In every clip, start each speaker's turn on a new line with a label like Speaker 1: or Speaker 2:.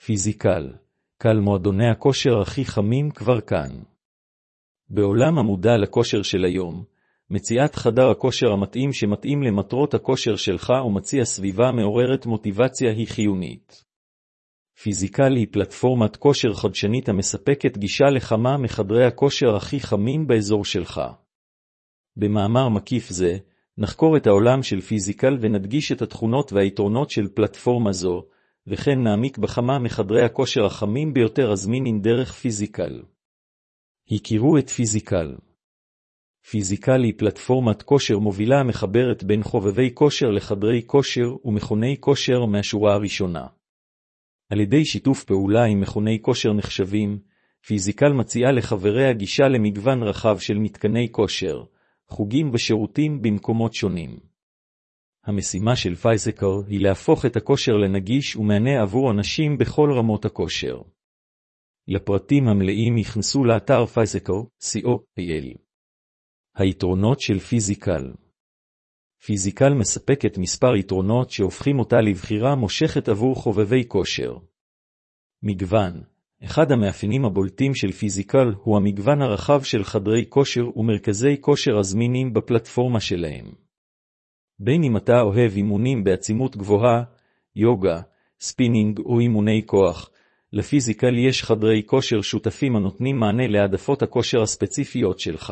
Speaker 1: פיזיקל, קל מועדוני הכושר הכי חמים כבר כאן. בעולם המודע לכושר של היום, מציאת חדר הכושר המתאים שמתאים למטרות הכושר שלך ומציע סביבה מעוררת מוטיבציה היא חיונית. פיזיקל היא פלטפורמת כושר חדשנית המספקת גישה לכמה מחדרי הכושר הכי חמים באזור שלך. במאמר מקיף זה, נחקור את העולם של פיזיקל ונדגיש את התכונות והיתרונות של פלטפורמה זו, וכן נעמיק בכמה מחדרי הכושר החמים ביותר הזמינים דרך פיזיקל. הכירו את פיזיקל. פיזיקל היא פלטפורמת כושר מובילה המחברת בין חובבי כושר לחדרי כושר ומכוני כושר מהשורה הראשונה. על ידי שיתוף פעולה עם מכוני כושר נחשבים, פיזיקל מציעה לחבריה גישה למגוון רחב של מתקני כושר, חוגים ושירותים במקומות שונים. המשימה של פיזיקל היא להפוך את הכושר לנגיש ומענה עבור אנשים בכל רמות הכושר. לפרטים המלאים יכנסו לאתר פיזיקל.co.il. היתרונות של פיזיקל. פיזיקל מספקת מספר יתרונות שהופכים אותה לבחירה מושכת עבור חובבי כושר. מגוון. אחד המאפיינים הבולטים של פיזיקל הוא המגוון הרחב של חדרי כושר ומרכזי כושר הזמינים בפלטפורמה שלהם. בין אם אתה אוהב אימונים בעצימות גבוהה, יוגה, ספינינג או אימוני כוח, לפיזיקל יש חדרי כושר שותפים הנותנים מענה להעדפות הכושר הספציפיות שלך.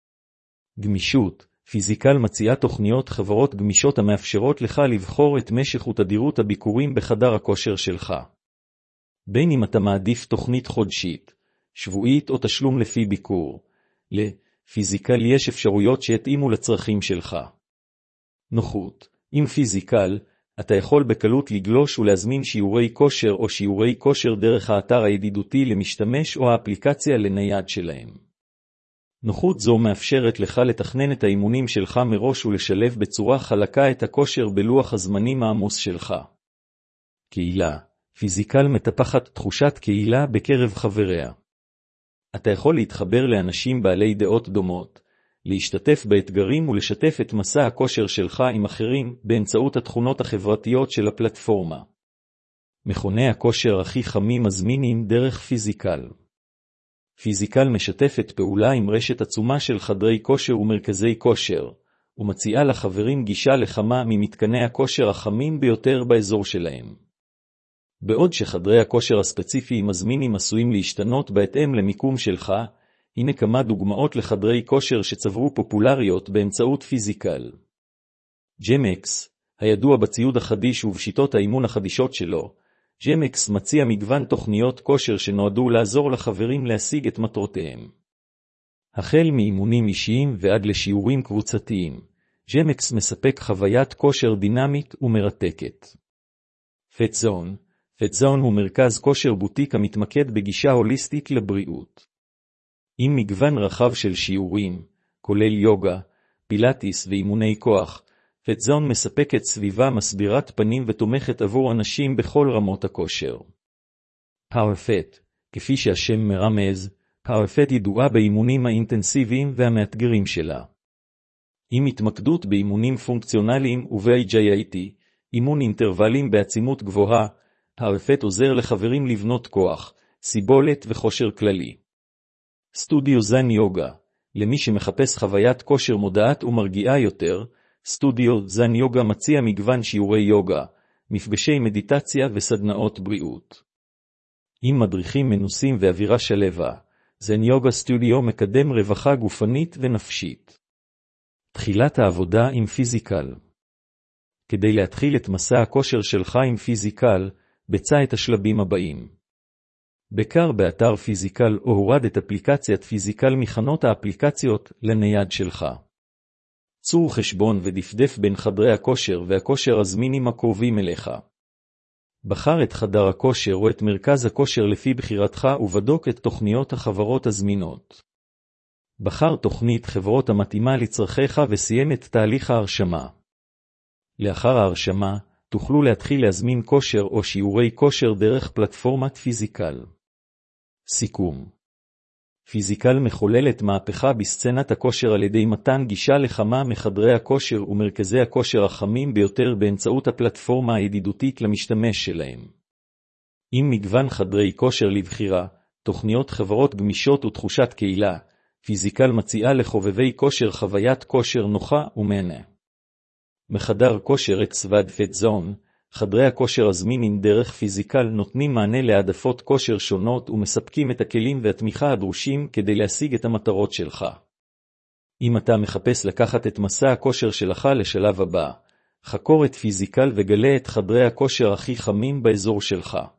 Speaker 1: גמישות. פיזיקל מציעה תוכניות חברות גמישות המאפשרות לך לבחור את משך ותדירות הביקורים בחדר הכושר שלך. בין אם אתה מעדיף תוכנית חודשית, שבועית או תשלום לפי ביקור, לפיזיקל יש אפשרויות שיתאימו לצרכים שלך. נוחות. עם פיזיקל, אתה יכול בקלות לגלוש ולהזמין שיעורי כושר או שיעורי כושר דרך האתר הידידותי למשתמש או האפליקציה לנייד שלהם. נוחות זו מאפשרת לך לתכנן את האימונים שלך מראש ולשלב בצורה חלקה את הכושר בלוח הזמנים העמוס שלך. קהילה. פיזיקל מטפחת תחושת קהילה בקרב חבריה. אתה יכול להתחבר לאנשים בעלי דעות דומות, להשתתף באתגרים ולשתף את מסע הכושר שלך עם אחרים באמצעות התכונות החברתיות של הפלטפורמה. מכוני הכושר הכי חמים מזמינים דרך פיזיקל. פיזיקל משתפת פעולה עם רשת עצומה של חדרי כושר ומרכזי כושר, ומציעה לחברים גישה לכמה ממתקני הכושר החמים ביותר באזור שלהם. בעוד שחדרי הכושר הספציפיים מזמינים עשויים להשתנות בהתאם למיקום שלך, הנה כמה דוגמאות לחדרי כושר שצברו פופולריות באמצעות פיזיקל. ג'מקס, הידוע בציוד החדיש ובשיטות האימון החדישות שלו, ג'מקס מציע מגוון תוכניות כושר שנועדו לעזור לחברים להשיג את מטרותיהם. החל מאימונים אישיים ועד לשיעורים קבוצתיים, ג'מקס מספק חוויית כושר דינמית ומרתקת. פטזון, פטזון הוא מרכז כושר בוטיק המתמקד בגישה הוליסטית לבריאות. עם מגוון רחב של שיעורים, כולל יוגה, פילאטיס ואימוני כוח, פטזון מספקת סביבה מסבירת פנים ותומכת עבור אנשים בכל רמות הכושר. פאורפט, כפי שהשם מרמז, פאורפט ידועה באימונים האינטנסיביים והמאתגרים שלה. עם התמקדות באימונים פונקציונליים וב-HIIT, אימון אינטרוולים בעצימות גבוהה, פאורפט עוזר לחברים לבנות כוח, סיבולת וכושר כללי. סטודיו זן יוגה, למי שמחפש חוויית כושר מודעת ומרגיעה יותר, סטודיו זן יוגה מציע מגוון שיעורי יוגה, מפגשי מדיטציה וסדנאות בריאות. עם מדריכים מנוסים ואווירה שלווה, זן יוגה סטודיו מקדם רווחה גופנית ונפשית. תחילת העבודה עם פיזיקל. כדי להתחיל את מסע הכושר שלך עם פיזיקל, בצע את השלבים הבאים. בקר באתר פיזיקל או הורד את אפליקציית פיזיקל מחנות האפליקציות לנייד שלך. צור חשבון ודפדף בין חדרי הכושר והכושר הזמינים הקרובים אליך. בחר את חדר הכושר או את מרכז הכושר לפי בחירתך ובדוק את תוכניות החברות הזמינות. בחר תוכנית חברות המתאימה לצרכיך וסיים את תהליך ההרשמה. לאחר ההרשמה, תוכלו להתחיל להזמין כושר או שיעורי כושר דרך פלטפורמת פיזיקל. סיכום. פיזיקל מחוללת מהפכה בסצנת הכושר על ידי מתן גישה לכמה מחדרי הכושר ומרכזי הכושר החמים ביותר באמצעות הפלטפורמה הידידותית למשתמש שלהם. עם מגוון חדרי כושר לבחירה, תוכניות חברות גמישות ותחושת קהילה, פיזיקל מציעה לחובבי כושר חוויית כושר נוחה ומהנה. מחדר כושר את סווד פט-זון, חדרי הכושר הזמינים דרך פיזיקל נותנים מענה להעדפות כושר שונות ומספקים את הכלים והתמיכה הדרושים כדי להשיג את המטרות שלך. אם אתה מחפש לקחת את מסע הכושר שלך לשלב הבא, חקור את פיזיקל וגלה את חדרי הכושר הכי חמים באזור שלך.